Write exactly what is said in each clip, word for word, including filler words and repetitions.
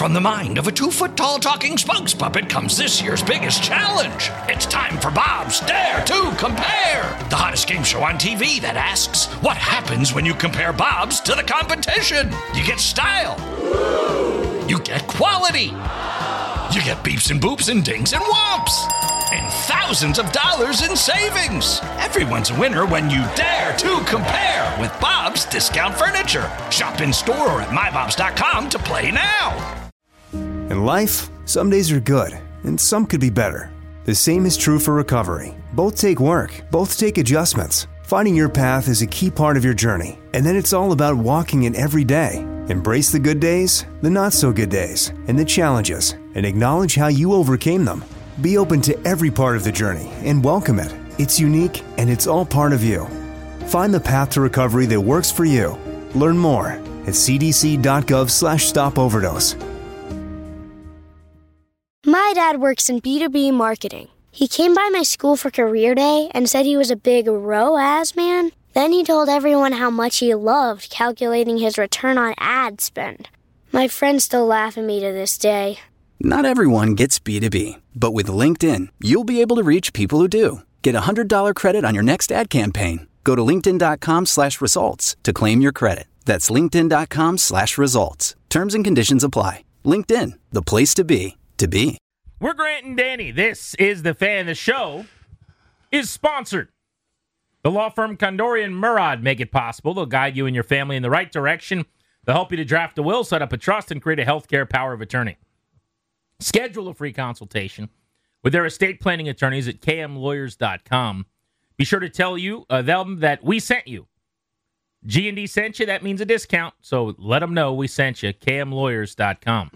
From the mind of a two-foot-tall talking spokes puppet comes this year's biggest challenge. It's time for Bob's Dare to Compare, the hottest game show on T V that asks, what happens when you compare Bobs to the competition? You get style. You get quality. You get beeps and boops and dings and whomps. And thousands of dollars in savings. Everyone's a winner when you dare to compare with Bob's Discount Furniture. Shop in store or at my bobs dot com to play now. In life, some days are good, and some could be better. The same is true for recovery. Both take work, both take adjustments. Finding your path is a key part of your journey, and then it's all about walking it every day. Embrace the good days, the not-so-good days, and the challenges, and acknowledge how you overcame them. Be open to every part of the journey and welcome it. It's unique, and it's all part of you. Find the path to recovery that works for you. Learn more at c d c dot gov slash stop overdose. My dad works in B two B marketing. He came by my school for career day and said he was a big R O A S man. Then he told everyone how much he loved calculating his return on ad spend. My friends still laugh at me to this day. Not everyone gets B two B, but with LinkedIn, you'll be able to reach people who do. Get a one hundred dollars credit on your next ad campaign. Go to linkedin dot com slash results to claim your credit. That's linkedin dot com slash results. Terms and conditions apply. LinkedIn, the place to be, to be. We're Grant and Danny. This is The Fan. The show is sponsored. The law firm Condori and Murad make it possible. They'll guide you and your family in the right direction. They'll help you to draft a will, set up a trust, and create a healthcare power of attorney. Schedule a free consultation with their estate planning attorneys at k m lawyers dot com. Be sure to tell you uh, them that we sent you. G and D sent you. That means a discount. So let them know we sent you. k m lawyers dot com.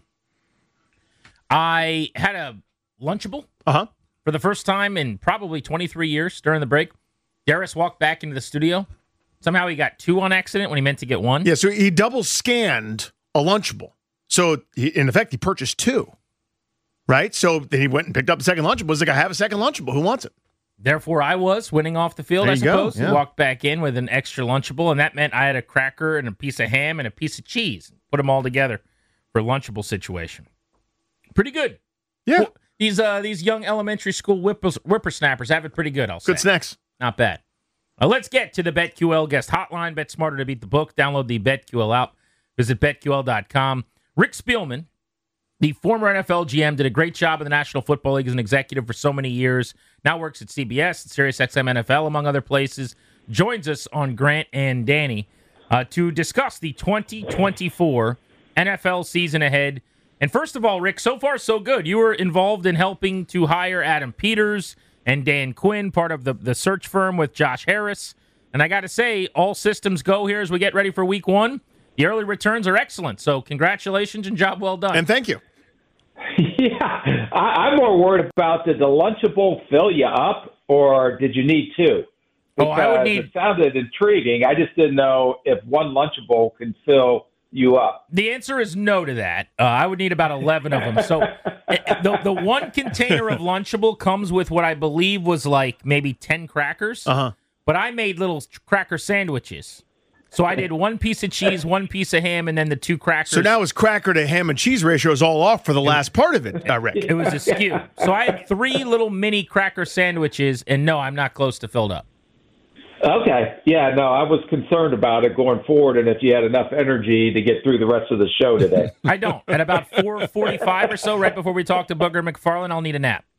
I had a Lunchable uh-huh. for the first time in probably twenty-three years during the break. Darius walked back into the studio. Somehow he got two on accident when he meant to get one. Yeah, so he double scanned a Lunchable. So he, in effect, he purchased two. Right? So then he went and picked up the second Lunchable. He's like, I have a second Lunchable. Who wants it? Therefore, I was winning off the field, there I you suppose. Go, yeah. He walked back in with an extra Lunchable, and that meant I had a cracker and a piece of ham and a piece of cheese. Put them all together for a Lunchable situation. Pretty good. Yeah. Well, these uh, these young elementary school whippers, whippersnappers have it pretty good, I'll say. Good snacks. Not bad. Uh, let's get to the BetQL guest hotline. Bet smarter to beat the book. Download the BetQL app. Visit bet Q L dot com. Rick Spielman, the former N F L G M, did a great job in the National Football League as an executive for so many years. Now works at C B S, SiriusXM N F L, among other places. Joins us on Grant and Danny uh, to discuss the twenty twenty-four N F L season ahead. And first of all, Rick, so far so good. You were involved in helping to hire Adam Peters and Dan Quinn, part of the, the search firm with Josh Harris. And I got to say, all systems go here as we get ready for week one. The early returns are excellent. So congratulations and job well done. And thank you. Yeah, I, I'm more worried about did the Lunchable fill you up or did you need two? Because oh, I would need... it sounded intriguing. I just didn't know if one Lunchable can fill you up. The answer is no to that. Uh, I would need about eleven of them. So the the one container of Lunchable comes with what I believe was like maybe ten crackers. Uh-huh. But I made little cracker sandwiches. So I did one piece of cheese, one piece of ham, and then the two crackers. So now his cracker to ham and cheese ratio is all off for the last part of it, uh, Rick. It was a skew. So I had three little mini cracker sandwiches, and no, I'm not close to filled up. Okay. Yeah, no, I was concerned about it going forward and if you had enough energy to get through the rest of the show today. I don't. At about four forty-five or so, right before we talk to Booger McFarland, I'll need a nap.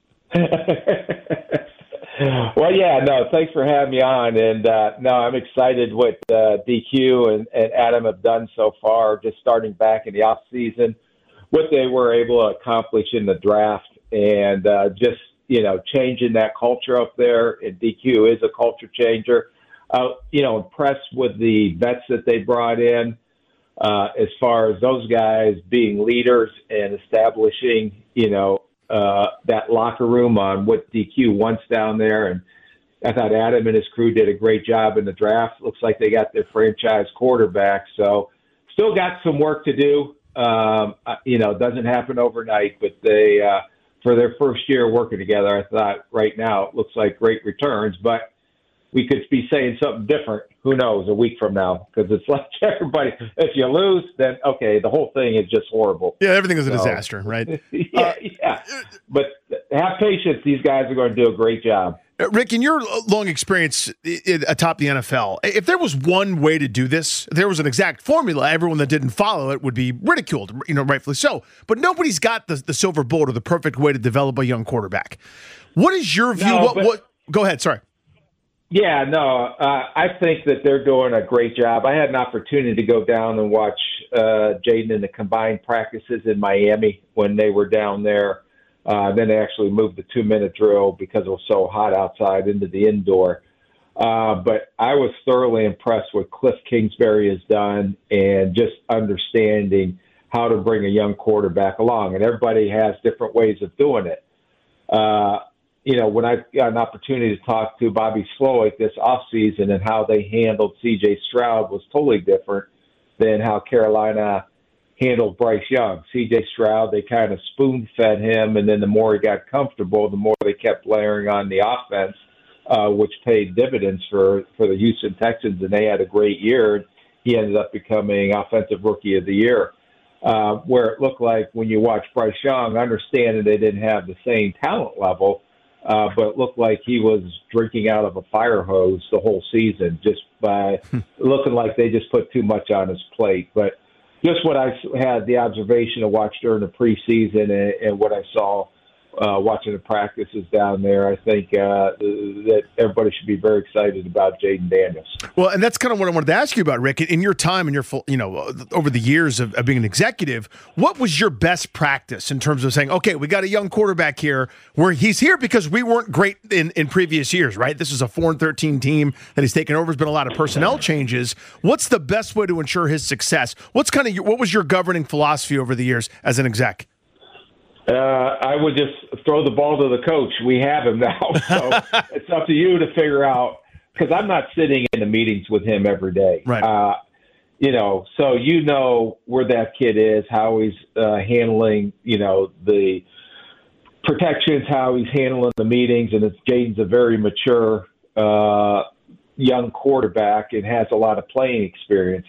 Well, yeah, no, thanks for having me on. And, uh, no, I'm excited what uh, D Q and, and Adam have done so far, just starting back in the off season, what they were able to accomplish in the draft and uh, just, you know, changing that culture up there. And D Q is a culture changer. Uh, you know, impressed with the vets that they brought in uh, as far as those guys being leaders and establishing, you know, uh, that locker room on what D Q wants down there. And I thought Adam and his crew did a great job in the draft. Looks like they got their franchise quarterback. So still got some work to do. Um, you know, it doesn't happen overnight, but they, uh, for their first year working together, I thought right now it looks like great returns. But we could be saying something different. Who knows, a week from now? Because it's like everybody, if you lose, then okay, the whole thing is just horrible. Yeah, everything is a so, disaster, right? yeah, uh, yeah. But have patience. These guys are going to do a great job. Rick, in your long experience atop the N F L, if there was one way to do this, if there was an exact formula, everyone that didn't follow it would be ridiculed, you know, rightfully so. But nobody's got the, the silver bullet or the perfect way to develop a young quarterback. What is your view? No, what, but, what? Go ahead. Sorry. Yeah, no, uh, I think that they're doing a great job. I had an opportunity to go down and watch uh, Jaden in the combined practices in Miami when they were down there. Uh, then they actually moved the two-minute drill because it was so hot outside into the indoor. Uh, but I was thoroughly impressed with Cliff Kingsbury has done and just understanding how to bring a young quarterback along. And everybody has different ways of doing it. Uh, you know, when I got an opportunity to talk to Bobby Slowick this offseason and how they handled C J Stroud was totally different than how Carolina handled Bryce Young. C J Stroud, they kind of spoon-fed him, and then the more he got comfortable, the more they kept layering on the offense, uh, which paid dividends for, for the Houston Texans, and they had a great year. He ended up becoming Offensive Rookie of the Year, uh, where it looked like when you watch Bryce Young, understanding they didn't have the same talent level, uh, but it looked like he was drinking out of a fire hose the whole season, just by looking like they just put too much on his plate. But just what I had the observation to watch during the preseason and, and what I saw uh, watching the practices down there, I think uh, that everybody should be very excited about Jaden Daniels. Well, and that's kind of what I wanted to ask you about, Rick. In your time and your full, you know, over the years of, of being an executive, what was your best practice in terms of saying, okay, we got a young quarterback here where he's here because we weren't great in, in previous years, right? This is a four and thirteen team that he's taken over. There's been a lot of personnel changes. What's the best way to ensure his success? What's kind of your, what was your governing philosophy over the years as an exec? Uh, I would just throw the ball to the coach. We have him now. So it's up to you to figure out, because I'm not sitting in the meetings with him every day. Right. Uh, you know, so you know where that kid is, how he's uh, handling, you know, the protections, how he's handling the meetings. And it's, Jaden's a very mature uh, young quarterback and has a lot of playing experience.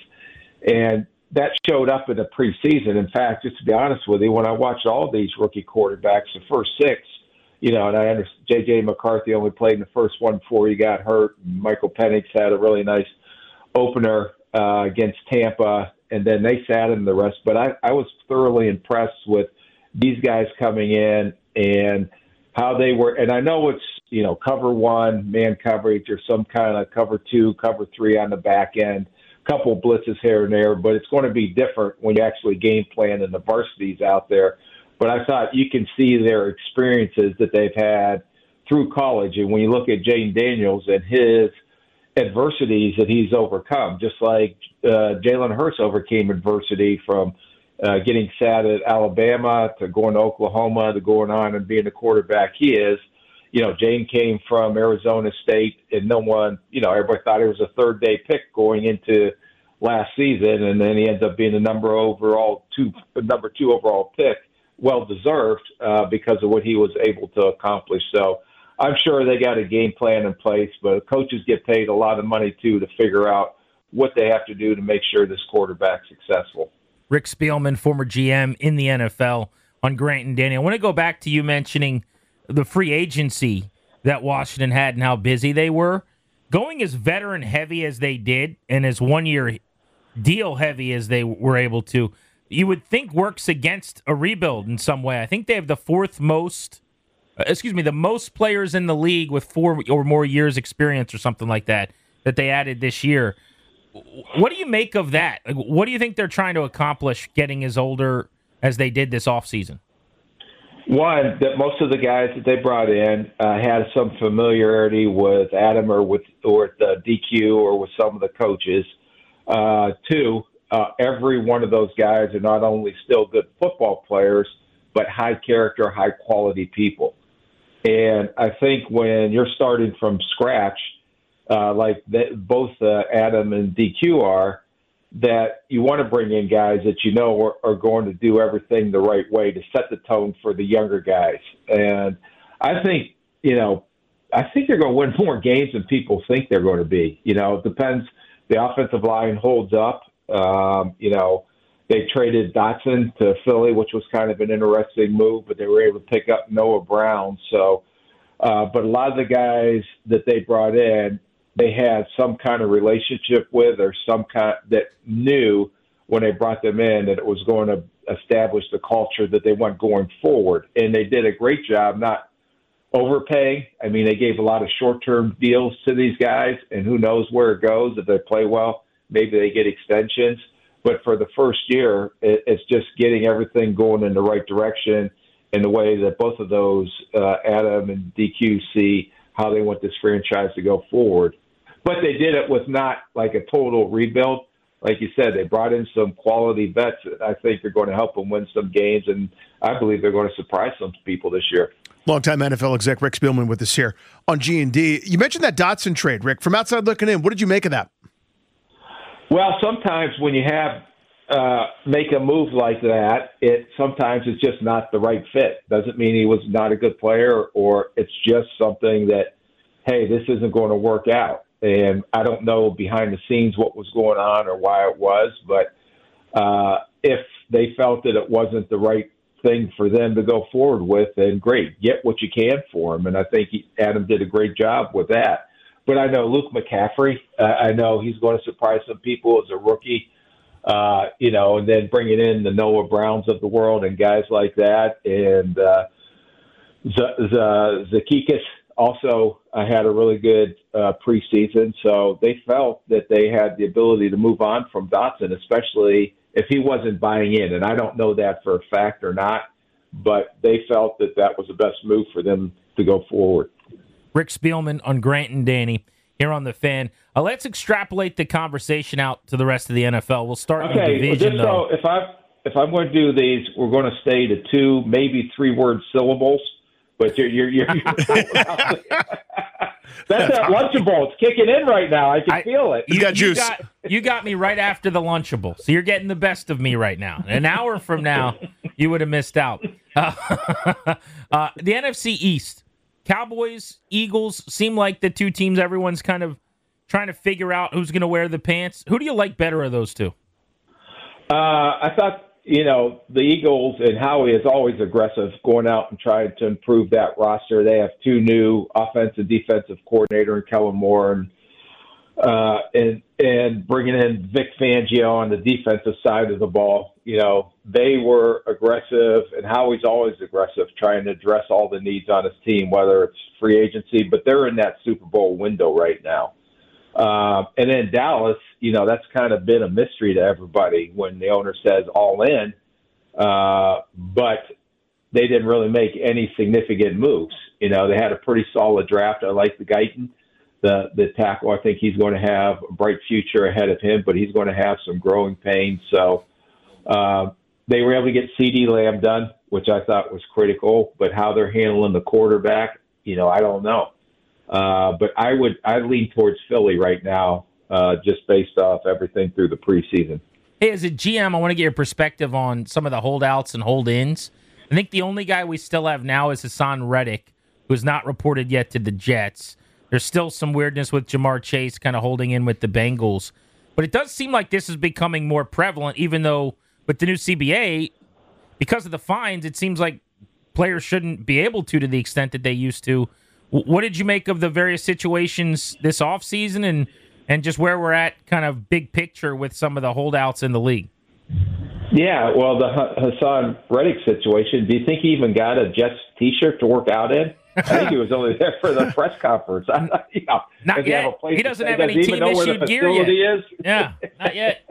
And that showed up in the preseason. In fact, just to be honest with you, when I watched all these rookie quarterbacks, the first six, you know, and I understand J J McCarthy only played in the first one before he got hurt. Michael Penix had a really nice opener uh, against Tampa, and then they sat him the rest. But I, I was thoroughly impressed with these guys coming in and how they were. And I know it's, you know, cover one, man coverage, or some kind of cover two, cover three on the back end. Couple blitzes here and there, but it's going to be different when you actually game plan and the varsities out there. But I thought you can see their experiences that they've had through college. And when you look at Jaden Daniels and his adversities that he's overcome, just like uh, Jalen Hurts overcame adversity from uh, getting sat at Alabama to going to Oklahoma to going on and being the quarterback he is. You know, Jane came from Arizona State, and no one, you know, everybody thought he was a third-day pick going into last season, and then he ends up being the number overall two, number two overall pick, well-deserved uh, because of what he was able to accomplish. So I'm sure they got a game plan in place, but coaches get paid a lot of money, too, to figure out what they have to do to make sure this quarterback's successful. Rick Spielman, former G M in the N F L, on Grant and Danny. I want to go back to you mentioning the free agency that Washington had and how busy they were. Going as veteran heavy as they did and as one-year deal heavy as they were able to, you would think works against a rebuild in some way. I think they have the fourth most, uh, excuse me, the most players in the league with four or more years experience or something like that, that they added this year. What do you make of that? Like, what do you think they're trying to accomplish getting as older as they did this offseason? One, that most of the guys that they brought in uh, had some familiarity with Adam or with or with uh, D Q or with some of the coaches. Uh, two, uh, every one of those guys are not only still good football players, but high character, high quality people. And I think when you're starting from scratch, uh, like that, both uh, Adam and D Q are, that you want to bring in guys that you know are, are going to do everything the right way to set the tone for the younger guys. And I think, you know, I think they're going to win more games than people think they're going to be. You know, it depends. The offensive line holds up. Um, you know, they traded Dotson to Philly, which was kind of an interesting move, but they were able to pick up Noah Brown. So, uh, but a lot of the guys that they brought in, they had some kind of relationship with, or some kind that knew when they brought them in that it was going to establish the culture that they want going forward. And they did a great job not overpaying. I mean, they gave a lot of short-term deals to these guys, and who knows where it goes. If they play well, maybe they get extensions. But for the first year, it, it's just getting everything going in the right direction in the way that both of those, uh, Adam and D Q, see how they want this franchise to go forward. But they did it with not like a total rebuild. Like you said, they brought in some quality vets that I think are going to help them win some games, and I believe they're going to surprise some people this year. Longtime N F L exec Rick Spielman with us here on G and D. You mentioned that Dotson trade, Rick. From outside looking in, what did you make of that? Well, sometimes when you have uh, make a move like that, it sometimes it's just not the right fit. Doesn't mean he was not a good player, or it's just something that, hey, this isn't going to work out. And I don't know behind the scenes what was going on or why it was, but uh, if they felt that it wasn't the right thing for them to go forward with, then great, get what you can for him. And I think he, Adam did a great job with that. But I know Luke McCaffrey, uh, I know he's going to surprise some people as a rookie, uh, you know, and then bringing in the Noah Browns of the world and guys like that. And uh, Z- Z- Zacchaeus also uh, had a really good uh, preseason. So they felt that they had the ability to move on from Dotson, especially if he wasn't buying in. And I don't know that for a fact or not, but they felt that that was the best move for them to go forward. Rick Spielman on Grant and Danny here on The Fan. Uh, let's extrapolate the conversation out to the rest of the N F L. We'll start okay, in the division, well, though. So if, I, if I'm going to do these, we're going to stay to two, maybe three-word syllables. But you're, you're, you're, you're that's that Lunchable. It's kicking in right now. I can I, feel it. You, got juice. You got, you got me right after the Lunchable. So you're getting the best of me right now. An hour from now, you would have missed out. Uh, uh, the N F C East, Cowboys, Eagles seem like the two teams everyone's kind of trying to figure out who's going to wear the pants. Who do you like better of those two? Uh, I thought, you know, the Eagles and Howie is always aggressive, going out and trying to improve that roster. They have two new offensive defensive coordinator in Kellen Moore and uh, and and bringing in Vic Fangio on the defensive side of the ball. You know, they were aggressive, and Howie's always aggressive, trying to address all the needs on his team, whether it's free agency, but they're in that Super Bowl window right now. Uh, and then Dallas, you know, that's kind of been a mystery to everybody when the owner says all in, uh, but they didn't really make any significant moves. You know, they had a pretty solid draft. I like the Guyton, the, the tackle. I think he's going to have a bright future ahead of him, but he's going to have some growing pains. So uh, they were able to get CeeDee Lamb done, which I thought was critical, but how they're handling the quarterback, you know, I don't know. Uh, but I would I lean towards Philly right now, uh, just based off everything through the preseason. Hey, as a G M, I want to get your perspective on some of the holdouts and hold-ins. I think the only guy we still have now is Hassan Reddick, who's not reported yet to the Jets. There's still some weirdness with Jamar Chase kind of holding in with the Bengals. But it does seem like this is becoming more prevalent, even though with the new C B A, because of the fines, it seems like players shouldn't be able to to the extent that they used to. What did you make of the various situations this offseason and, and just where we're at kind of big picture with some of the holdouts in the league? Yeah, well, the Hassan Reddick situation, do you think he even got a Jets T-shirt to work out in? I think he was only there for the press conference. I, you know, not yet. Have a place he doesn't to have any team-issued gear yet. Is? Yeah, not yet.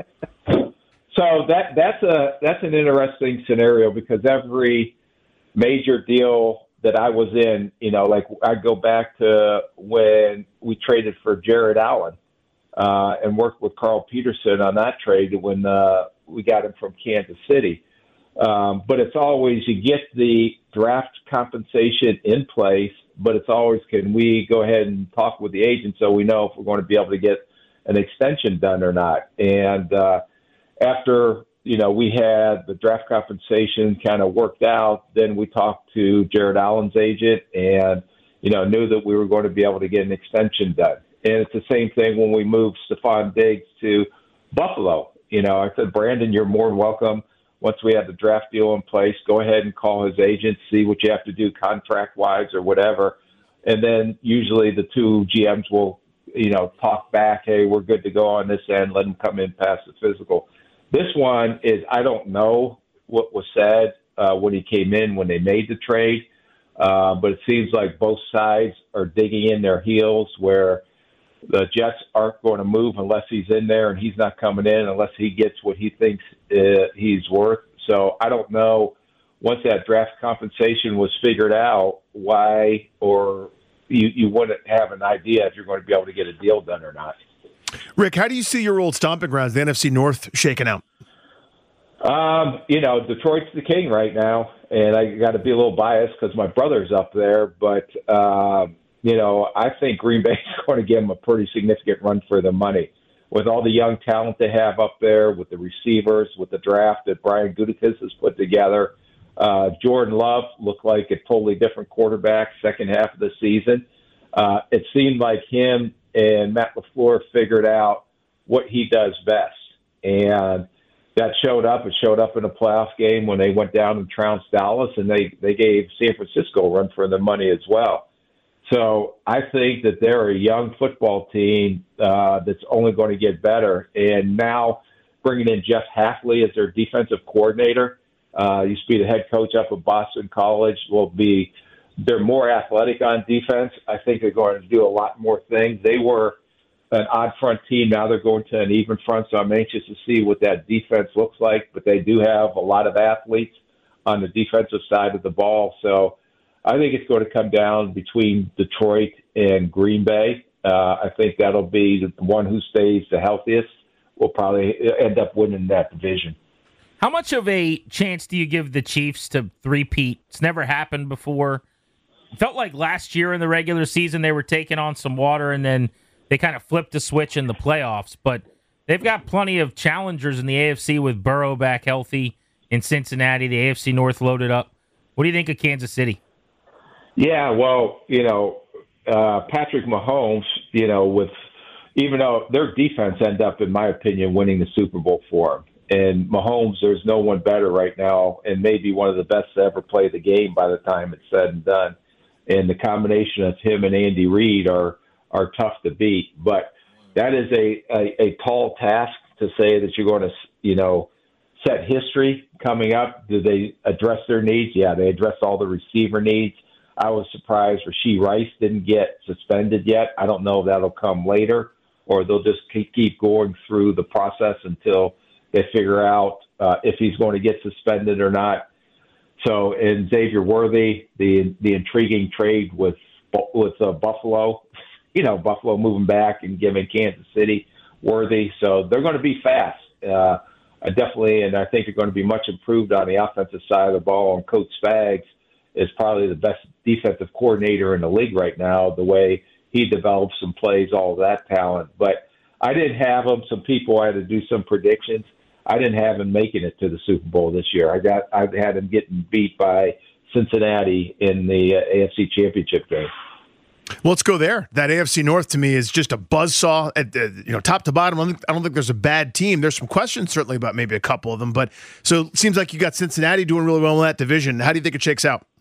So that that's a that's an interesting scenario because every major deal that I was in, you know, like I go back to when we traded for Jared Allen uh, and worked with Carl Peterson on that trade when uh, we got him from Kansas City. Um, but it's always you get the draft compensation in place, but it's always can we go ahead and talk with the agent so we know if we're going to be able to get an extension done or not. And uh, after you know, we had the draft compensation kind of worked out. Then we talked to Jared Allen's agent, and you know, knew that we were going to be able to get an extension done. And it's the same thing when we moved Stephon Diggs to Buffalo. You know, I said, Brandon, you're more than welcome. Once we have the draft deal in place, go ahead and call his agent, see what you have to do contract-wise or whatever. And then usually the two G Ms will, you know, talk back, hey, we're good to go on this end, let him come in past the physical. This one is, I don't know what was said uh, when he came in, when they made the trade, uh, but it seems like both sides are digging in their heels where the Jets aren't going to move unless he's in there, and he's not coming in unless he gets what he thinks uh, he's worth. So I don't know, once that draft compensation was figured out, why or you, you wouldn't have an idea if you're going to be able to get a deal done or not. Rick, how do you see your old stomping grounds, the N F C North, shaking out? Um, you know, Detroit's the king right now, and I got to be a little biased because my brother's up there, but um, – you know, I think Green Bay is going to give them a pretty significant run for their money. With all the young talent they have up there, with the receivers, with the draft that Brian Gutekunst has put together, uh, Jordan Love looked like a totally different quarterback second half of the season. Uh, it seemed like him and Matt LaFleur figured out what he does best. And that showed up. It showed up in a playoff game when they went down and trounced Dallas, and they, they gave San Francisco a run for their money as well. So I think that they're a young football team uh, that's only going to get better. And now bringing in Jeff Hafley as their defensive coordinator, uh, used to be the head coach up at Boston College, will be they're more athletic on defense. I think they're going to do a lot more things. They were an odd front team. Now they're going to an even front, so I'm anxious to see what that defense looks like. But they do have a lot of athletes on the defensive side of the ball. So I think it's going to come down between Detroit and Green Bay. Uh, I think that'll be the one who stays the healthiest will probably end up winning that division. How much of a chance do you give the Chiefs to three-peat? It's never happened before. It felt like last year in the regular season they were taking on some water, and then they kind of flipped the switch in the playoffs. But they've got plenty of challengers in the A F C with Burrow back healthy in Cincinnati, the A F C North loaded up. What do you think of Kansas City? Yeah, well, you know, uh, Patrick Mahomes, you know, with even though their defense ended up, in my opinion, winning the Super Bowl for him. And Mahomes, there's no one better right now, and maybe one of the best to ever play the game by the time it's said and done. And the combination of him and Andy Reid are are tough to beat. But that is a, a, a tall task to say that you're going to, you know, set history coming up. Do they address their needs? Yeah, they address all the receiver needs. I was surprised Rashee Rice didn't get suspended yet. I don't know if that'll come later or they'll just keep going through the process until they figure out uh, if he's going to get suspended or not. So, and Xavier Worthy, the the intriguing trade with with uh, Buffalo, you know, Buffalo moving back and giving Kansas City Worthy. So they're going to be fast. Uh, I definitely, and I think they're going to be much improved on the offensive side of the ball. And Coach Spags is probably the best defensive coordinator in the league right now, the way he develops and plays all of that talent. But I didn't have him. Some people I had to do some predictions. I didn't have him making it to the Super Bowl this year. I got I had him getting beat by Cincinnati in the uh, A F C Championship game. Well, let's go there. That A F C North to me is just a buzzsaw. At, uh, you know, top to bottom. I don't, think, I don't think there's a bad team. There's some questions certainly about maybe a couple of them, but so it seems like you got Cincinnati doing really well in that division. How do you think it shakes out?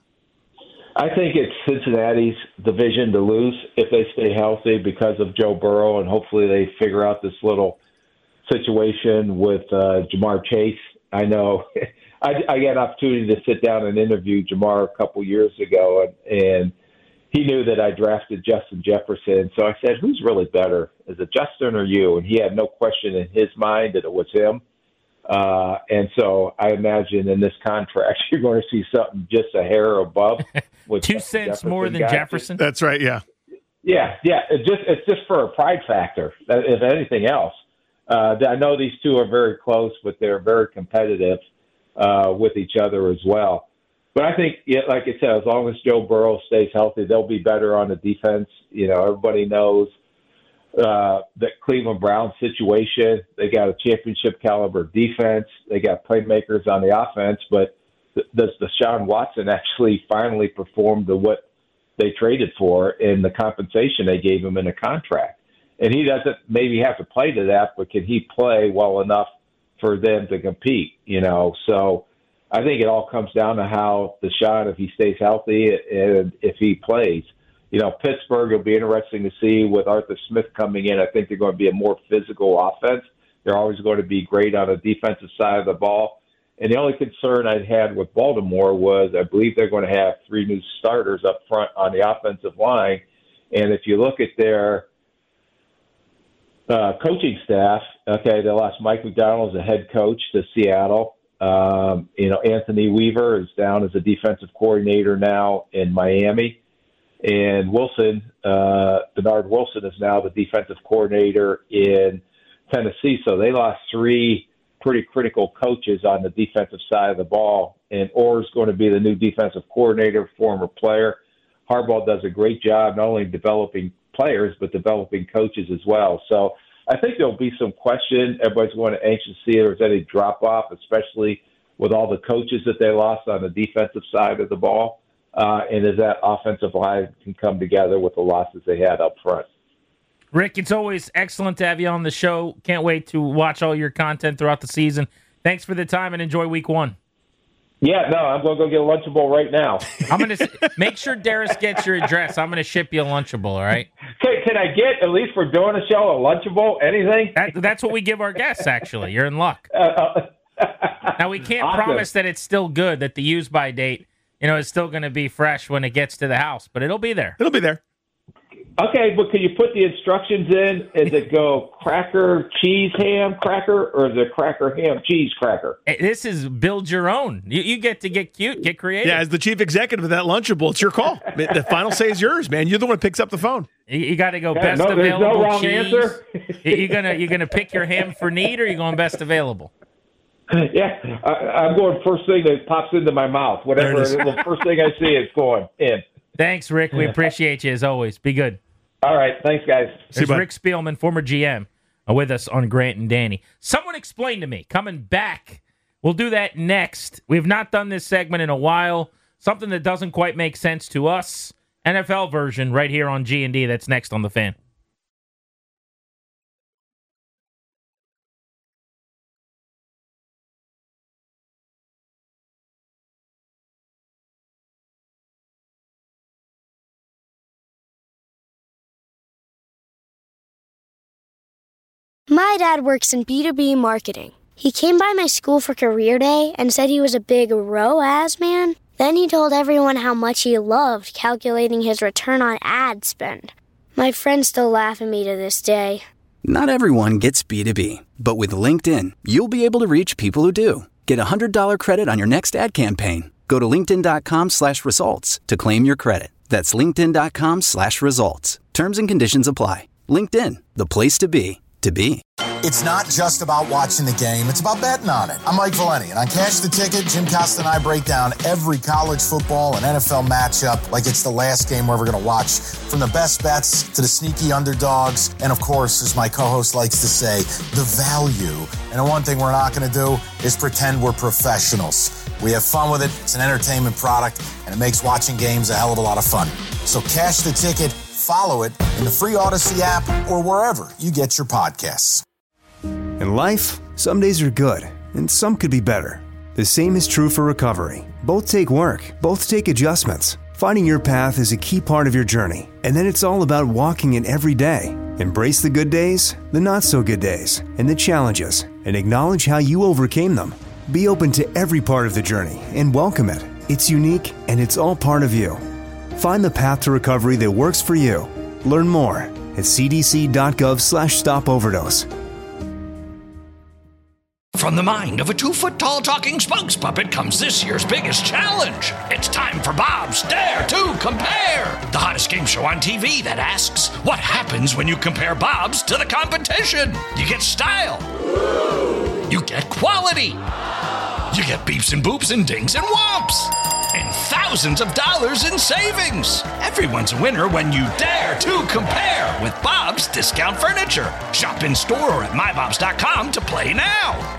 I think it's Cincinnati's division to lose if they stay healthy because of Joe Burrow, and hopefully they figure out this little situation with uh, Jamar Chase. I know I, I got an opportunity to sit down and interview Jamar a couple years ago, and, and he knew that I drafted Justin Jefferson. So I said, who's really better? Is it Justin or you? And he had no question in his mind that it was him. Uh, and so I imagine in this contract, you're going to see something just a hair above. With Two cents Jefferson more than guy. Jefferson? That's right, yeah. Yeah, yeah. It's just, it's just for a pride factor, if anything else. Uh, I know these two are very close, but they're very competitive uh, with each other as well. But I think, yeah, like I said, as long as Joe Burrow stays healthy, they'll be better on the defense. You know, everybody knows uh, that Cleveland Browns situation. They got a championship caliber defense. They got playmakers on the offense. But th- does Deshaun Watson actually finally perform to what they traded for and the compensation they gave him in a contract. And he doesn't maybe have to play to that, but can he play well enough for them to compete, you know? So I think it all comes down to how Deshaun, if he stays healthy and if he plays. You know, Pittsburgh, it'll be interesting to see with Arthur Smith coming in. I think they're going to be a more physical offense. They're always going to be great on the defensive side of the ball. And the only concern I had with Baltimore was I believe they're going to have three new starters up front on the offensive line. And if you look at their uh, coaching staff, okay, they lost Mike McDonald as a head coach to Seattle. Um, you know, Anthony Weaver is down as a defensive coordinator now in Miami. And Wilson, uh, Bernard Wilson, is now the defensive coordinator in Tennessee. So they lost three pretty critical coaches on the defensive side of the ball. And Orr's going to be the new defensive coordinator, former player. Harbaugh does a great job not only developing players, but developing coaches as well. So I think there'll be some question. Everybody's going to anxious to see if there's any drop-off, especially with all the coaches that they lost on the defensive side of the ball. Uh, and as that offensive line can come together with the losses they had up front. Rick, it's always excellent to have you on the show. Can't wait to watch all your content throughout the season. Thanks for the time and enjoy week one. Yeah, no, I'm going to go get a Lunchable right now. I'm going to make sure Darius gets your address. I'm going to ship you a Lunchable, all right? Can, can I get, at least for doing a show, a Lunchable? Anything? That, that's what we give our guests, actually. You're in luck. Uh, uh, now, we can't awesome. promise that it's still good, that the use-by date, you know, is still going to be fresh when it gets to the house, but it'll be there. It'll be there. Okay, but can you put the instructions in? Does it go cracker, cheese, ham, cracker, or is it cracker, ham, cheese, cracker? This is build your own. You, you get to get cute, get creative. Yeah, as the chief executive of that Lunchable, it's your call. The final say is yours, man. You're the one who picks up the phone. You, you got to go Yeah, best no, there's available no wrong cheese. answer. you gonna you gonna pick your ham for need, or are you going best available? Yeah, I, I'm going first thing that pops into my mouth. Whatever the first thing I see is going in. Thanks, Rick. We appreciate you as always. Be good. All right. Thanks, guys. There's Rick Spielman, former G M, uh, with us on Grant and Danny. Someone explain to me, coming back, we'll do that next. We have not done this segment in a while. Something that doesn't quite make sense to us. N F L version right here on G and D. That's next on The Fan. My dad works in B two B marketing. He came by my school for career day and said he was a big R O A S man. Then he told everyone how much he loved calculating his return on ad spend. My friends still laugh at me to this day. Not everyone gets B two B, but with LinkedIn, you'll be able to reach people who do. Get a one hundred dollars credit on your next ad campaign. Go to linkedin.com slash results to claim your credit. That's linkedin.com slash results. Terms and conditions apply. LinkedIn, the place to be, to be. It's not just about watching the game, it's about betting on it. I'm Mike Valeni, and on Cash the Ticket, Jim Costa and I break down every college football and N F L matchup like it's the last game we're ever going to watch. From the best bets to the sneaky underdogs, and of course, as my co-host likes to say, the value. And the one thing we're not going to do is pretend we're professionals. We have fun with it, it's an entertainment product, and it makes watching games a hell of a lot of fun. So Cash the Ticket, follow it in the free Odyssey app or wherever you get your podcasts. In life, some days are good, and some could be better. The same is true for recovery. Both take work, both take adjustments. Finding your path is a key part of your journey, and then it's all about walking it every day. Embrace the good days, the not-so-good days, and the challenges, and acknowledge how you overcame them. Be open to every part of the journey and welcome it. It's unique, and it's all part of you. Find the path to recovery that works for you. Learn more at cdc.gov slash stop overdose. From the mind of a two-foot-tall talking spokes puppet comes this year's biggest challenge. It's time for Bob's Dare to Compare, the hottest game show on T V that asks, what happens when you compare Bob's to the competition? You get style. You get quality. You get beeps and boops and dings and whomps. And thousands of dollars in savings. Everyone's a winner when you dare to compare with Bob's Discount Furniture. Shop in store or at my bobs dot com to play now.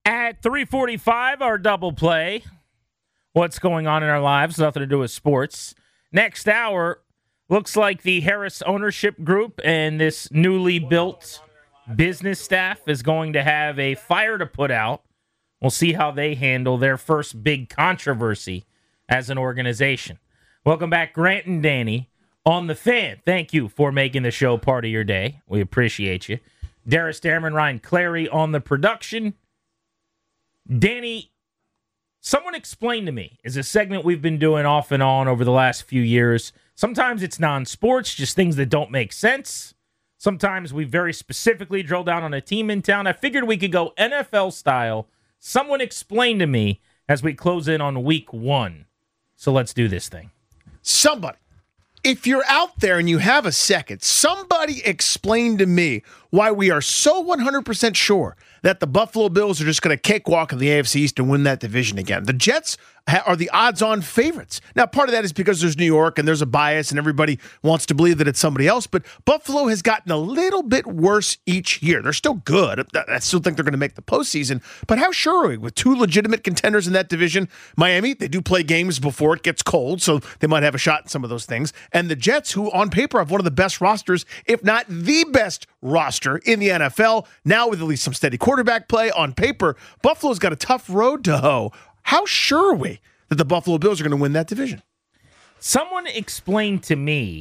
At three forty-five, our double play. What's going on in our lives? Nothing to do with sports. Next hour, looks like the Harris ownership group and this newly built business staff is going to have a fire to put out. We'll see how they handle their first big controversy as an organization. Welcome back, Grant and Danny on The Fan. Thank you for making the show part of your day. We appreciate you. Darius Darman, Ryan Clary on the production. Danny, someone explain to me, is a segment we've been doing off and on over the last few years. Sometimes it's non-sports, just things that don't make sense. Sometimes we very specifically drill down on a team in town. I figured we could go N F L style. Someone explain to me as we close in on week one. So let's do this thing. Somebody, if you're out there and you have a second, somebody explain to me why we are so one hundred percent sure that the Buffalo Bills are just going to cakewalk in the A F C East and win that division again. The Jets ha- are the odds-on favorites. Now, part of that is because there's New York and there's a bias and everybody wants to believe that it's somebody else, but Buffalo has gotten a little bit worse each year. They're still good. I still think they're going to make the postseason, but how sure are we? With two legitimate contenders in that division, Miami, they do play games before it gets cold, so they might have a shot in some of those things, and the Jets, who on paper have one of the best rosters, if not the best roster in the N F L, now with at least some steady quarterback play on paper, Buffalo's got a tough road to hoe. How sure are we that the Buffalo Bills are going to win that division? Someone explain to me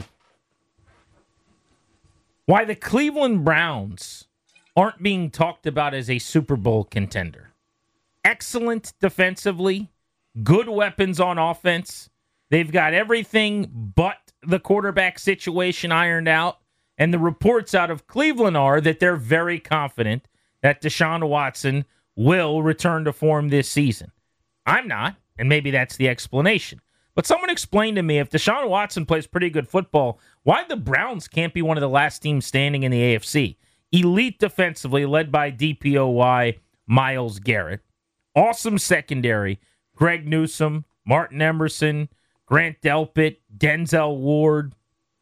why the Cleveland Browns aren't being talked about as a Super Bowl contender. Excellent defensively, good weapons on offense. They've got everything but the quarterback situation ironed out. And the reports out of Cleveland are that they're very confident that Deshaun Watson will return to form this season. I'm not, and maybe that's the explanation. But someone explain to me, if Deshaun Watson plays pretty good football, why the Browns can't be one of the last teams standing in the A F C. Elite defensively, led by D P O Y Myles Garrett. Awesome secondary, Greg Newsome, Martin Emerson, Grant Delpit, Denzel Ward.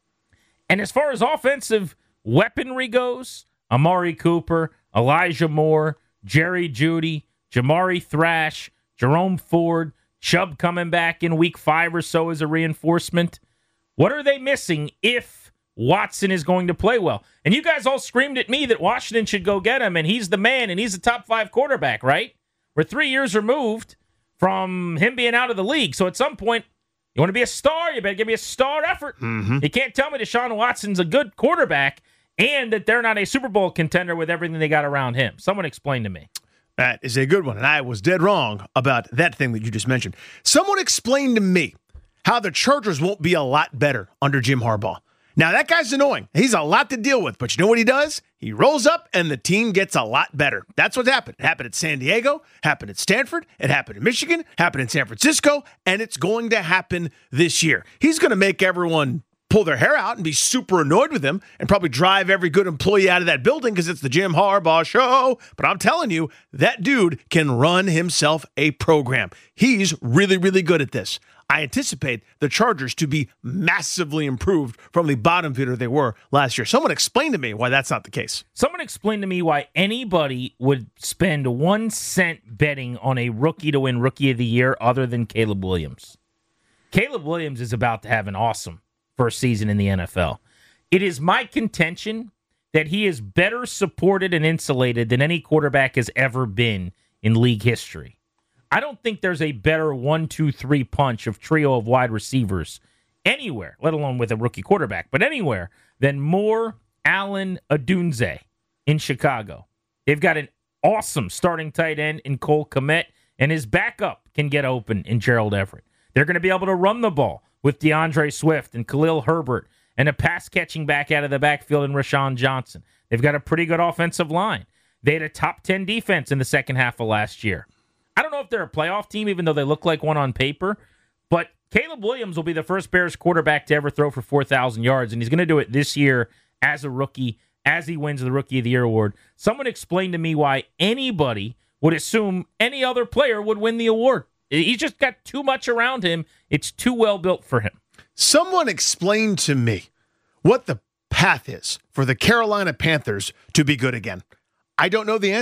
And as far as offensive weaponry goes, Amari Cooper, Elijah Moore, Jerry Jeudy, Jamari Thrash, Jerome Ford, Chubb coming back in week five or so as a reinforcement. What are they missing if Watson is going to play well? And you guys all screamed at me that Washington should go get him, and he's the man, and he's a top five quarterback, right? We're three years removed from him being out of the league. So at some point, you want to be a star, you better give me a star effort. Mm-hmm. You can't tell me Deshaun Watson's a good quarterback and that they're not a Super Bowl contender with everything they got around him. Someone explain to me. That is a good one, and I was dead wrong about that thing that you just mentioned. Someone explain to me how the Chargers won't be a lot better under Jim Harbaugh. Now, that guy's annoying. He's a lot to deal with, but you know what he does? He rolls up, and the team gets a lot better. That's what happened. It happened at San Diego, happened at Stanford, it happened in Michigan, happened in San Francisco, and it's going to happen this year. He's going to make everyone pull their hair out and be super annoyed with him and probably drive every good employee out of that building because it's the Jim Harbaugh show. But I'm telling you, that dude can run himself a program. He's really, really good at this. I anticipate the Chargers to be massively improved from the bottom feeder they were last year. Someone explain to me why that's not the case. Someone explain to me why anybody would spend one cent betting on a rookie to win Rookie of the Year other than Caleb Williams. Caleb Williams is about to have an awesome first season in the N F L. It is my contention that he is better supported and insulated than any quarterback has ever been in league history. I don't think there's a better one, two, three punch of trio of wide receivers anywhere, let alone with a rookie quarterback, but anywhere than Moore, Allen, Odunze in Chicago. They've got an awesome starting tight end in Cole Kmet, and his backup can get open in Gerald Everett. They're going to be able to run the ball with DeAndre Swift and Khalil Herbert and a pass-catching back out of the backfield in Rashawn Johnson. They've got a pretty good offensive line. They had a top ten defense in the second half of last year. I don't know if they're a playoff team, even though they look like one on paper, but Caleb Williams will be the first Bears quarterback to ever throw for four thousand yards, and he's going to do it this year as a rookie, as he wins the Rookie of the Year award. Someone explain to me why anybody would assume any other player would win the award. He's just got too much around him. It's too well built for him. Someone explain to me what the path is for the Carolina Panthers to be good again. I don't know the answer.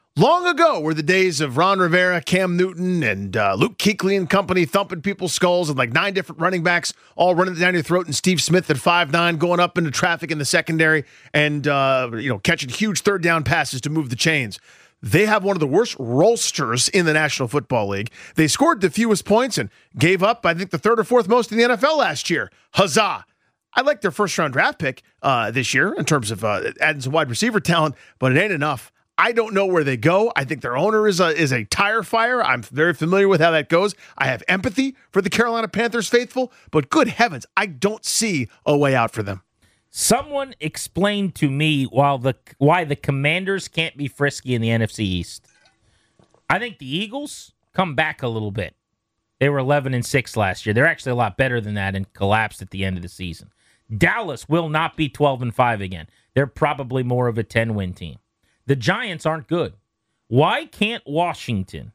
Long ago were the days of Ron Rivera, Cam Newton, and uh, Luke Kuechly and company thumping people's skulls and like nine different running backs all running down your throat, and Steve Smith at five nine going up into traffic in the secondary and uh, you know catching huge third down passes to move the chains. They have one of the worst rollsters in the National Football League. They scored the fewest points and gave up, I think, the third or fourth most in the N F L last year. Huzzah. I like their first-round draft pick uh, this year in terms of uh, adding some wide receiver talent, but it ain't enough. I don't know where they go. I think their owner is a, is a tire fire. I'm very familiar with how that goes. I have empathy for the Carolina Panthers faithful, but good heavens, I don't see a way out for them. Someone explained to me while the why the Commanders can't be frisky in the N F C East. I think the Eagles come back a little bit. They were eleven and six last year. They're actually a lot better than that and collapsed at the end of the season. Dallas will not be twelve and five again. They're probably more of a ten-win team. The Giants aren't good. Why can't Washington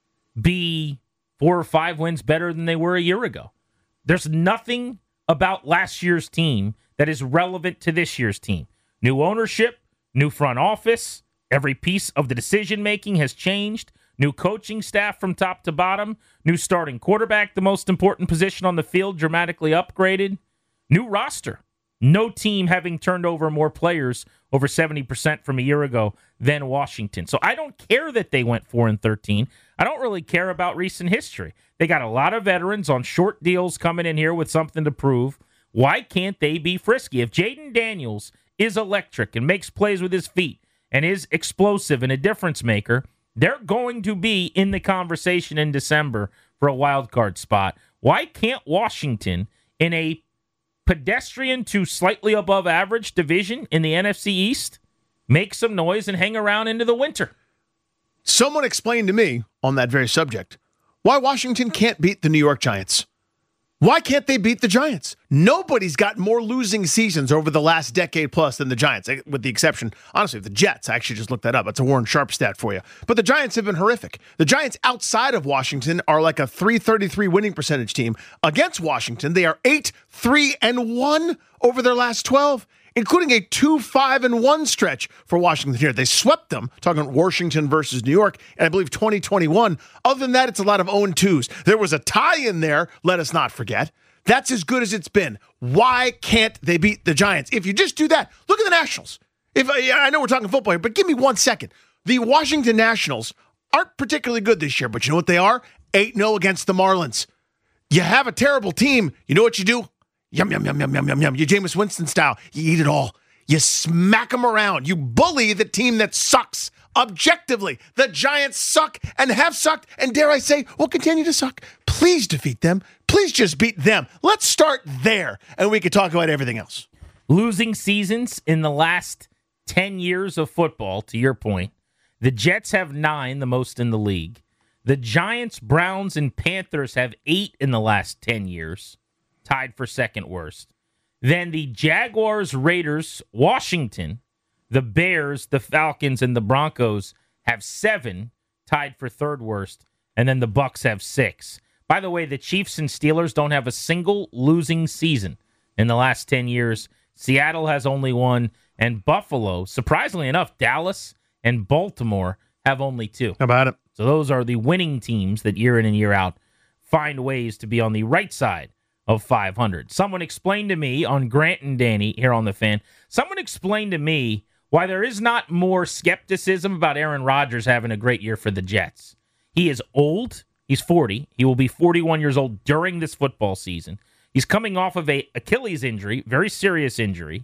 be four or five wins better than they were a year ago? There's nothing about last year's team that is relevant to this year's team. New ownership, new front office, every piece of the decision-making has changed, new coaching staff from top to bottom, new starting quarterback, the most important position on the field, dramatically upgraded, new roster. No team having turned over more players over seventy percent from a year ago than Washington. So I don't care that they went four and thirteen. I don't really care about recent history. They got a lot of veterans on short deals coming in here with something to prove. Why can't they be frisky? If Jaden Daniels is electric and makes plays with his feet and is explosive and a difference maker, they're going to be in the conversation in December for a wild card spot. Why can't Washington, in a pedestrian to slightly above average division in the N F C East, make some noise and hang around into the winter? Someone explained to me on that very subject why Washington can't beat the New York Giants. Why can't they beat the Giants? Nobody's got more losing seasons over the last decade plus than the Giants, with the exception, honestly, of the Jets. I actually just looked that up. It's a Warren Sharp stat for you. But the Giants have been horrific. The Giants outside of Washington are like a three thirty-three winning percentage team. Against Washington, they are eight three and one over their last twelve, including a two five and one stretch for Washington here. They swept them, talking Washington versus New York, and I believe twenty twenty-one. Other than that, it's a lot of oh and twos. There was a tie in there, let us not forget. That's as good as it's been. Why can't they beat the Giants? If you just do that, look at the Nationals. If I know we're talking football here, but give me one second. The Washington Nationals aren't particularly good this year, but you know what they are? eight oh against the Marlins. You have a terrible team. You know what you do? Yum, yum, yum, yum, yum, yum, yum. You Jameis Winston style. You eat it all. You smack them around. You bully the team that sucks. Objectively, the Giants suck and have sucked, and dare I say, will continue to suck. Please defeat them. Please just beat them. Let's start there, and we can talk about everything else. Losing seasons in the last ten years of football, to your point. The Jets have nine, the most in the league. The Giants, Browns, and Panthers have eight in the last ten years, tied for second worst. Then the Jaguars, Raiders, Washington, the Bears, the Falcons, and the Broncos have seven, tied for third worst. And then the Bucs have six. By the way, the Chiefs and Steelers don't have a single losing season in the last ten years. Seattle has only one. And Buffalo, surprisingly enough, Dallas and Baltimore have only two. How about it? So those are the winning teams that year in and year out find ways to be on the right side of five hundred. Someone explained to me on Grant and Danny here on The Fan, someone explained to me why there is not more skepticism about Aaron Rodgers having a great year for the Jets. He is old. He's forty. He will be forty-one years old during this football season. He's coming off of a Achilles injury, very serious injury.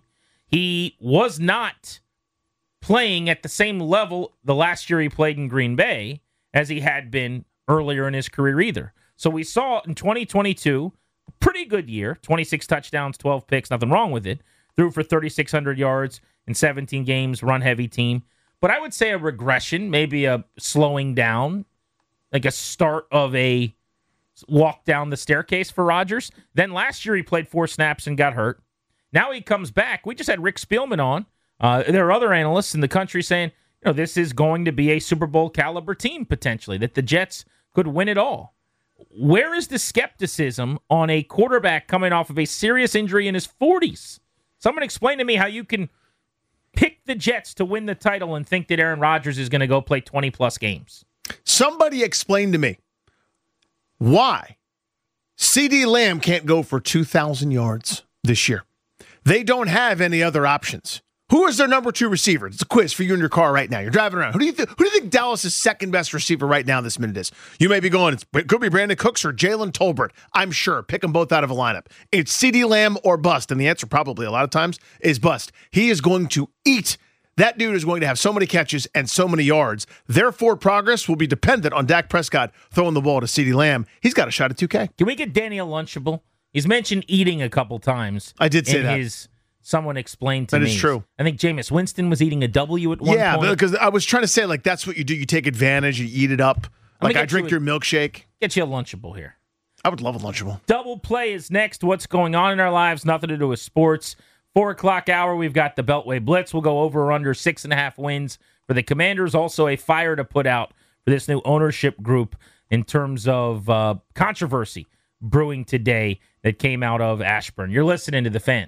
He was not playing at the same level the last year he played in Green Bay as he had been earlier in his career either. So we saw in twenty twenty-two, a pretty good year, twenty-six touchdowns, twelve picks, nothing wrong with it. Threw for thirty-six hundred yards in seventeen games, run-heavy team. But I would say a regression, maybe a slowing down, like a start of a walk down the staircase for Rodgers. Then last year he played four snaps and got hurt. Now he comes back. We just had Rick Spielman on. Uh, there are other analysts in the country saying, you know, this is going to be a Super Bowl caliber team potentially, that the Jets could win it all. Where is the skepticism on a quarterback coming off of a serious injury in his forties? Someone explain to me how you can pick the Jets to win the title and think that Aaron Rodgers is going to go play twenty-plus games. Somebody explain to me why CeeDee Lamb can't go for two thousand yards this year. They don't have any other options. Who is their number two receiver? It's a quiz for you in your car right now. You're driving around. Who do you th- who do you think Dallas' second best receiver right now this minute is? You may be going, it's, it could be Brandon Cooks or Jalen Tolbert. I'm sure. Pick them both out of a lineup. It's CeeDee Lamb or bust. And the answer probably a lot of times is bust. He is going to eat. That dude is going to have so many catches and so many yards. Therefore, progress will be dependent on Dak Prescott throwing the ball to CeeDee Lamb. He's got a shot at two K. Can we get Daniel Lunchable? He's mentioned eating a couple times. I did say in that. His, someone explained to that me. That is true. I think Jameis Winston was eating a W at one yeah, point. Yeah, because I was trying to say, like, that's what you do. You take advantage, you eat it up. Like, I drink you your milkshake. Get you a Lunchable here. I would love a Lunchable. Double play is next. What's going on in our lives? Nothing to do with sports. Four o'clock hour, we've got the Beltway Blitz. We'll go over or under six and a half wins for the Commanders. Also a fire to put out for this new ownership group in terms of uh, controversy brewing today that came out of Ashburn. You're listening to The Fan.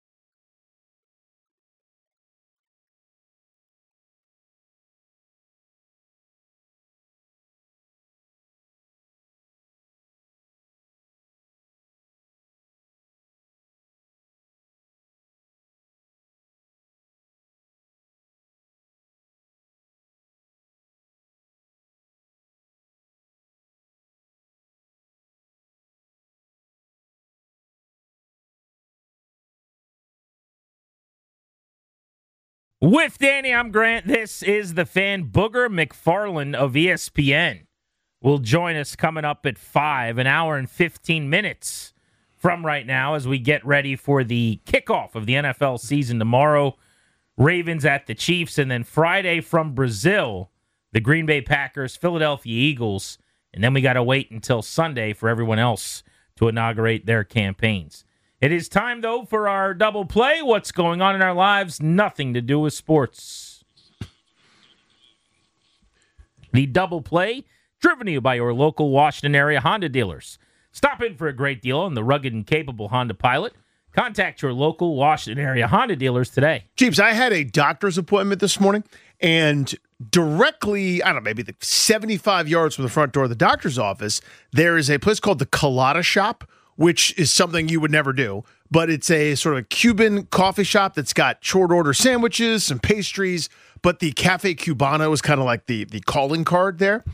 With Danny, I'm Grant. This is The Fan. Booger McFarland of E S P N will join us coming up at five, an hour and fifteen minutes from right now as we get ready for the kickoff of the N F L season tomorrow. Ravens at the Chiefs, and then Friday from Brazil, the Green Bay Packers, Philadelphia Eagles, and then we got to wait until Sunday for everyone else to inaugurate their campaigns. It is time, though, for our double play. What's going on in our lives? Nothing to do with sports. The double play, driven to you by your local Washington area Honda dealers. Stop in for a great deal on the rugged and capable Honda Pilot. Contact your local Washington area Honda dealers today. Jeeps, I had a doctor's appointment this morning, and directly, I don't know, maybe the seventy-five yards from the front door of the doctor's office, there is a place called the Colada Shop, which is something you would never do, but it's a sort of Cuban coffee shop that's got short order sandwiches, some pastries, but the Cafe Cubano is kind of like the, the calling card there.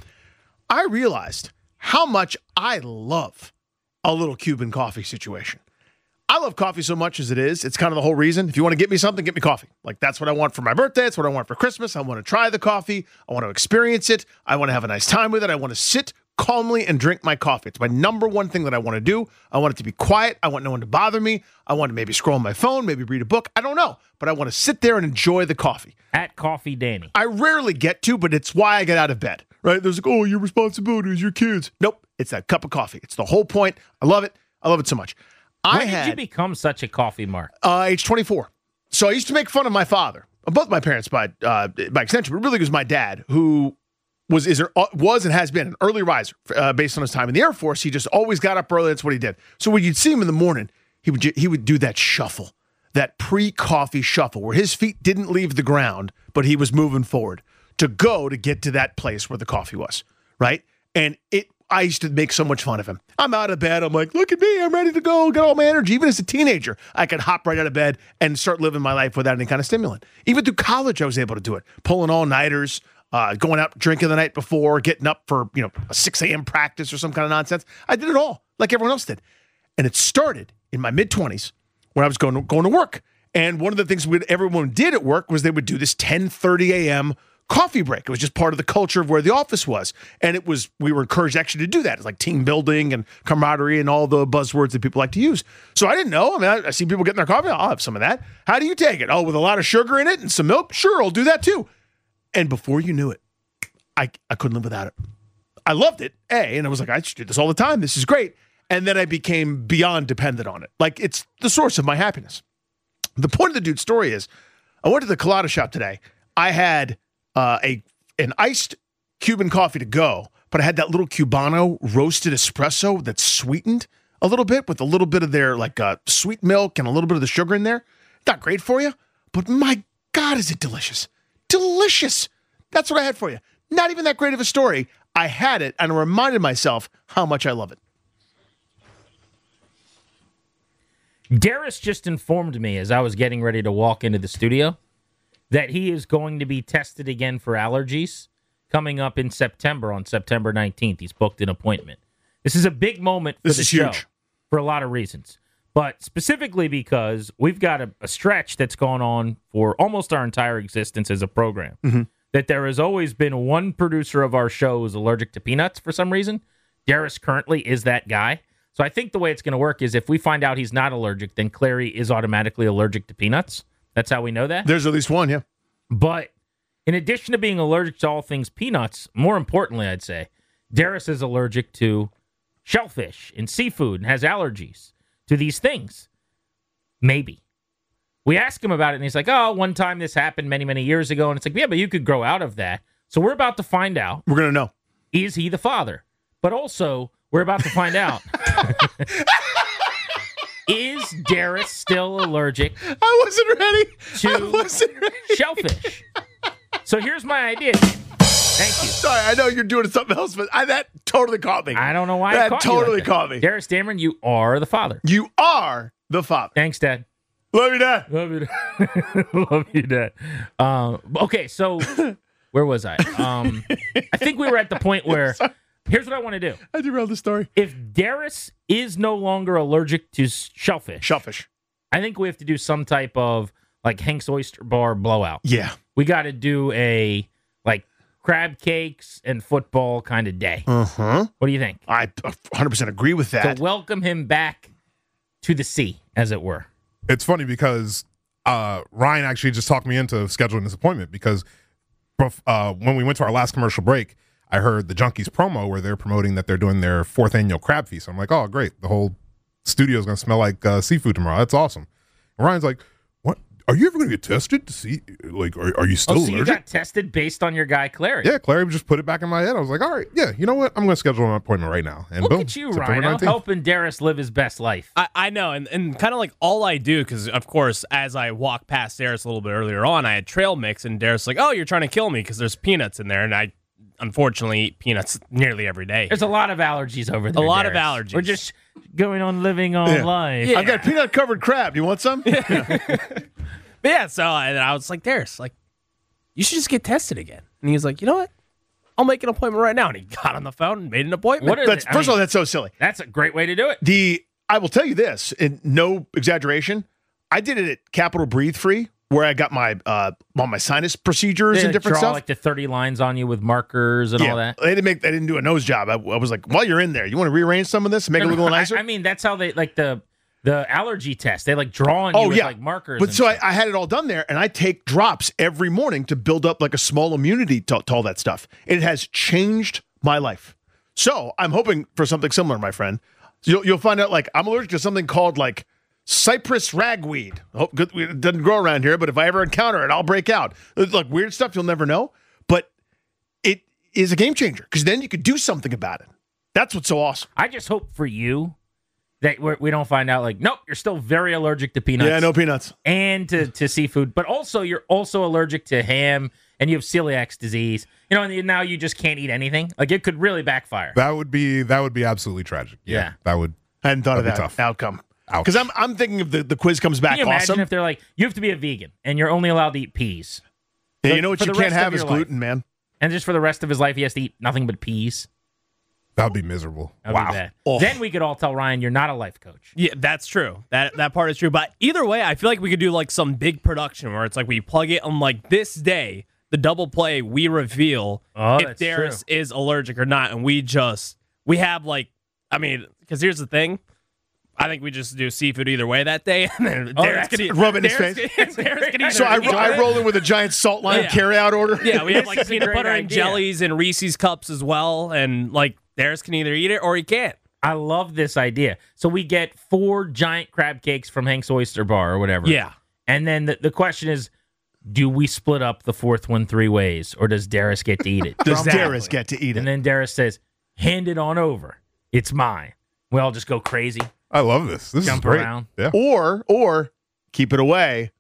I realized how much I love a little Cuban coffee situation. I love coffee so much as it is. It's kind of the whole reason. If you want to get me something, get me coffee. Like, that's what I want for my birthday. It's what I want for Christmas. I want to try the coffee. I want to experience it. I want to have a nice time with it. I want to sit calmly and drink my coffee. It's my number one thing that I want to do. I want it to be quiet. I want no one to bother me. I want to maybe scroll on my phone, maybe read a book. I don't know, but I want to sit there and enjoy the coffee. At Coffee Danny. I rarely get to, but it's why I get out of bed, right? There's like, oh, your responsibilities, your kids. Nope. It's that cup of coffee. It's the whole point. I love it. I love it so much. When I did had, you become such a coffee mark? Uh, age twenty-four. So I used to make fun of my father, both my parents by uh, by extension, but really it was my dad who was is there, was and has been an early riser uh, based on his time in the Air Force. He just always got up early. That's what he did. So when you'd see him in the morning, he would he would do that shuffle, that pre-coffee shuffle where his feet didn't leave the ground, but he was moving forward to go to get to that place where the coffee was, right? And it I used to make so much fun of him. I'm out of bed. I'm like, look at me. I'm ready to go. Got all my energy. Even as a teenager, I could hop right out of bed and start living my life without any kind of stimulant. Even through college, I was able to do it. Pulling all-nighters, uh, going out drinking the night before, getting up for, you know, a six a.m. practice or some kind of nonsense. I did it all like everyone else did. And it started in my mid-twenties when I was going to, going to work. And one of the things we, everyone did at work was they would do this ten thirty a.m. coffee break. It was just part of the culture of where the office was. And it was, we were encouraged actually to do that. It's like team building and camaraderie and all the buzzwords that people like to use. So I didn't know. I mean, I, I see people getting their coffee. I'll have some of that. How do you take it? Oh, with a lot of sugar in it and some milk? Sure, I'll do that too. And before you knew it, I, I couldn't live without it. I loved it, A, and I was like, I should do this all the time. This is great. And then I became beyond dependent on it. Like, it's the source of my happiness. The point of the dude's story is, I went to the Colada Shop today. I had Uh, a an iced Cuban coffee to go, but I had that little Cubano roasted espresso that's sweetened a little bit with a little bit of their like uh, sweet milk and a little bit of the sugar in there. Not great for you, but my God, is it delicious. Delicious. That's what I had for you. Not even that great of a story. I had it and I reminded myself how much I love it. Darius just informed me as I was getting ready to walk into the studio that he is going to be tested again for allergies coming up in September, on September nineteenth. He's booked an appointment. This is a big moment for This the is show huge. for a lot of reasons, but specifically because we've got a, a stretch that's gone on for almost our entire existence as a program, mm-hmm. that there has always been one producer of our show who's allergic to peanuts for some reason. Darius currently is that guy. So I think the way it's going to work is if we find out he's not allergic, then Clary is automatically allergic to peanuts. That's how we know that. There's at least one, yeah. But in addition to being allergic to all things peanuts, more importantly, I'd say, Darius is allergic to shellfish and seafood and has allergies to these things. Maybe. We ask him about it, and he's like, oh, one time this happened many, many years ago. And it's like, yeah, but you could grow out of that. So we're about to find out. We're going to know. Is he the father? But also, we're about to find out. Is Darius still allergic I wasn't ready. to I wasn't ready. shellfish? So here's my idea. Thank you. Sorry, I know you're doing something else, but I, that totally caught me. I don't know why that it caught totally you like that. caught me. Darius Dameron, you are the father. You are the father. Thanks, Dad. Love you, Dad. Love you, Dad. Love you, Dad. Um, okay, so where was I? Um, I think we were at the point where here's what I want to do. I derailed the story. If Darius is no longer allergic to shellfish, Shellfish. I think we have to do some type of like Hank's Oyster Bar blowout. Yeah. We got to do a like crab cakes and football kind of day. Uh-huh. What do you think? I one hundred percent agree with that. To welcome him back to the sea, as it were. It's funny because uh, Ryan actually just talked me into scheduling this appointment because uh, when we went to our last commercial break, I heard the Junkies promo where they're promoting that they're doing their fourth annual crab feast. I'm like, oh, great. The whole studio is going to smell like uh, seafood tomorrow. That's awesome. And Ryan's like, what? Are you ever going to get tested to see? Like, are, are you still oh, so allergic? you got tested based on your guy, Clary. Yeah, Clary just put it back in my head. I was like, all right, yeah, you know what? I'm going to schedule an appointment right now. And Look boom, at you, September Ryan, nineteenth. helping Darius live his best life. I, I know, and, and kind of like all I do, because of course, as I walked past Darius a little bit earlier on, I had trail mix, and Darius like, oh, you're trying to kill me because there's peanuts in there, and I unfortunately eat peanuts nearly every day. There's a lot of allergies over there. A lot Darius. of allergies. We're just going on living on Yeah. life. Yeah. I've got peanut covered crab. Do you want some? But yeah, so I, I was like, Darius, like, you should just get tested again. And he was like, you know what? I'll make an appointment right now. And he got on the phone and made an appointment. What are That's, they- I first of all, mean, that's so silly. that's a great way to do it. The I will tell you this, in no exaggeration, I did it at Capital Breathe Free, where I got my uh, all my sinus procedures They and different draw stuff. like the thirty lines on you with markers and yeah, all that. they didn't make. I didn't do a nose job. I, I was like, while you're in there, you want to rearrange some of this and make it a little I- nicer. I, mean, that's how they like the the allergy test. They like draw on you oh with yeah, like markers. But and so I, stuff. I had it all done there, and I take drops every morning to build up like a small immunity to, to all that stuff. It has changed my life. So I'm hoping for something similar, my friend. So you'll, you'll find out like I'm allergic to something called like cypress ragweed. I hope good, it doesn't grow around here, but if I ever encounter it, I'll break out. It's like weird stuff you'll never know, but it is a game changer because then you could do something about it. That's what's so awesome. I just hope for you that we're, we don't find out like, nope, you're still very allergic to peanuts. Yeah, no peanuts. And to, to seafood, but also you're also allergic to ham and you have celiac disease. You know, and now you just can't eat anything. Like it could really backfire. That would be that would be absolutely tragic. Yeah, Yeah. that would. I hadn't thought of That'd that be tough. outcome. Ouch. Because I'm I'm thinking if the, the quiz comes back Can you imagine awesome. if they're like, you have to be a vegan and you're only allowed to eat peas. Yeah, for- you know what for you the can't rest of have is your life. gluten, man. And just for the rest of his life, he has to eat nothing but peas. That would be miserable. That'd wow. be bad. Oh. Then we could all tell Ryan you're not a life coach. Yeah, that's true. That that part is true. But either way, I feel like we could do like some big production where it's like we plug it on like this day, the double play, we reveal Oh, if that's Darius true. is allergic or not, and we just we have like, I mean, because here's the thing. I think we just do seafood either way that day, and then Oh, Darius that's- can eat, rub it in his Darius face. Can, Darius can either So I, eat I it. roll in with a giant salt line Yeah. carry-out order. Yeah, we have This like is a peanut great butter and idea. jellies and Reese's cups as well, and like Darius can either eat it or he can't. I love this idea. So we get four giant crab cakes from Hank's Oyster Bar or whatever. Yeah. And then the, the question is, do we split up the fourth one three ways, or does Darius get to eat it? Does Exactly. Darius get to eat it? And then Darius says, hand it on over. It's mine. We all just go crazy. I love this. This Jump is great. around. Yeah. or or keep it away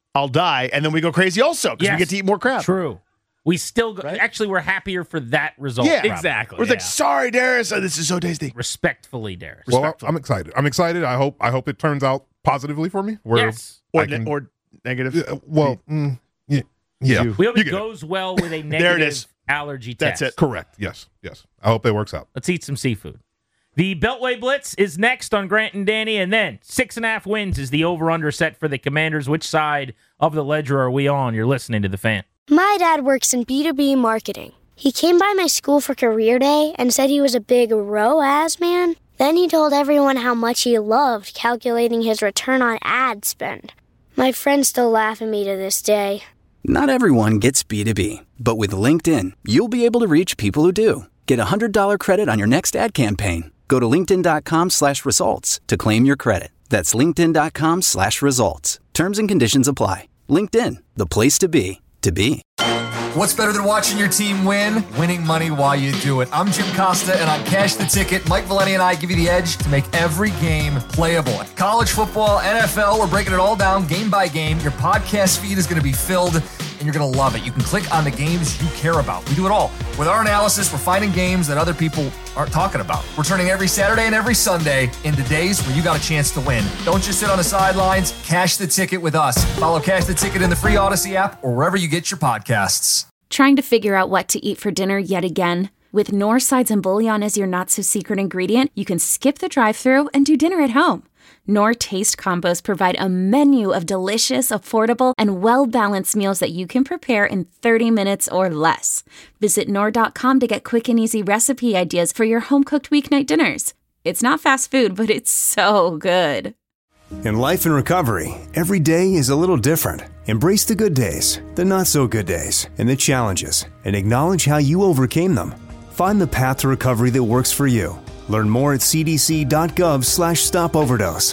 I'll die. And then we go crazy also because Yes. we get to eat more crab. True. We still go, Right? actually we're happier for that result. Yeah. probably. Exactly. We're yeah. like, sorry, Darius. Oh, this is so tasty. Respectfully, Darius. Well, Respectful. I'm excited. I'm excited. I hope. I hope it turns out positively for me. Where Yes. Or, I can- ne- or negative. Yeah, well, mm, yeah, yeah. You- We hope You it get it. goes well with a There it negative is. allergy That's test. it. Correct. Yes. Yes. I hope it works out. Let's eat some seafood. The Beltway Blitz is next on Grant and Danny, and then six and a half wins is the over-under set for the Commanders. Which side of the ledger are we on? You're listening to The Fan. My dad works in B two B marketing. He came by my school for career day and said he was a big R O A S man. Then he told everyone how much he loved calculating his return on ad spend. My friends still laugh at me to this day. Not everyone gets B two B, but with LinkedIn, you'll be able to reach people who do. Get a one hundred dollars credit on your next ad campaign. Go to linkedin.com slash results to claim your credit. That's linkedin.com slash results. Terms and conditions apply. LinkedIn, the place to be, to be. What's better than watching your team win? Winning money while you do it. I'm Jim Costa, and on Cash the Ticket, Mike Valeni and I give you the edge to make every game playable. College football, N F L, we're breaking it all down game by game. Your podcast feed is going to be filled, and you're going to love it. You can click on the games you care about. We do it all. With our analysis, we're finding games that other people aren't talking about. We're turning every Saturday and every Sunday into days where you got a chance to win. Don't just sit on the sidelines. Cash the Ticket with us. Follow Cash the Ticket in the free Odyssey app or wherever you get your podcasts. Trying to figure out what to eat for dinner yet again? With Knorr sides and bouillon as your not-so-secret ingredient, you can skip the drive-thru and do dinner at home. Knorr Taste Combos provide a menu of delicious, affordable, and well-balanced meals that you can prepare in thirty minutes or less. Visit Knorr dot com to get quick and easy recipe ideas for your home-cooked weeknight dinners. It's not fast food, but it's so good. In life and recovery, every day is a little different. Embrace the good days, the not so good days, and the challenges, and acknowledge how you overcame them. Find the path to recovery that works for you. Learn more at cdc.gov slash stop overdose.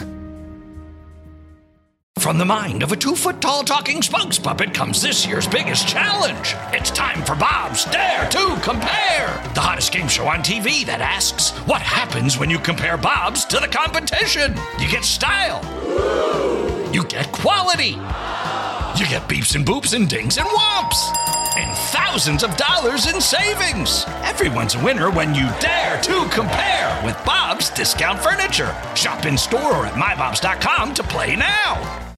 From the mind of a two-foot-tall talking spokes puppet comes this year's biggest challenge. It's time for Bob's Dare to Compare, the hottest game show on T V that asks, what happens when you compare Bob's to the competition? You get style. You get quality. You get beeps and boops and dings and whomps. And thousands of dollars in savings. Everyone's a winner when you dare to compare with Bob's Discount Furniture. Shop in store or at my bobs dot com to play now.